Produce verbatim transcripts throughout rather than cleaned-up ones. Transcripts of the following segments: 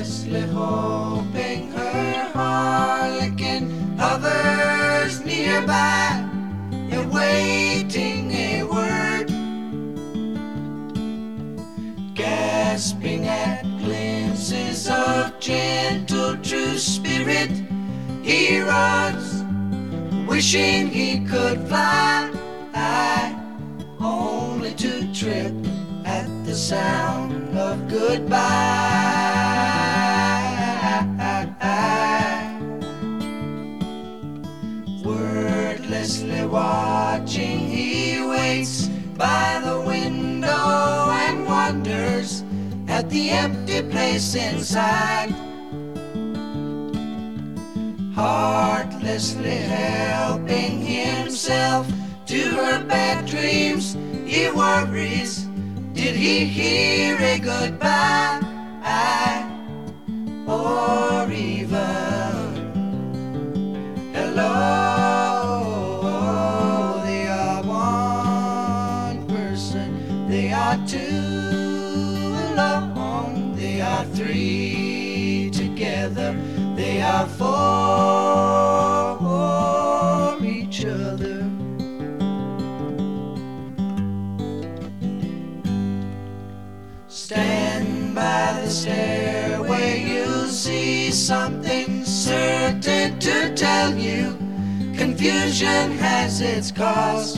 Wordlessly hoping her harlequin hovers nearby, awaiting a word, gasping at glimpses of gentle true spirit. He runs, wishing he could fly, only to trip at the sound of goodbye. Wordlessly watching, he waits by the window and wonders at the empty place inside. Heartlessly helping himself to her bad dreams, he worries, did he hear a goodbye? Or even hello? They are one person, they are two alone, they are three together, they are for each other. Stand by the stairway, you'll see something certain to tell you confusion has its cost.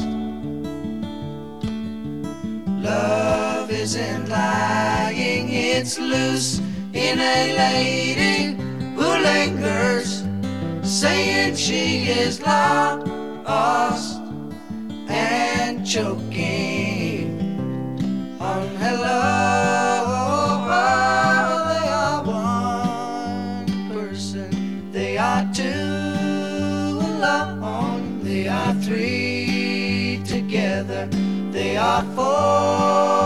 Love isn't lying, it's loose in a lady who lingers, saying she is lost and choking on hello. They are one person, they are two alone, they are three together, they are four.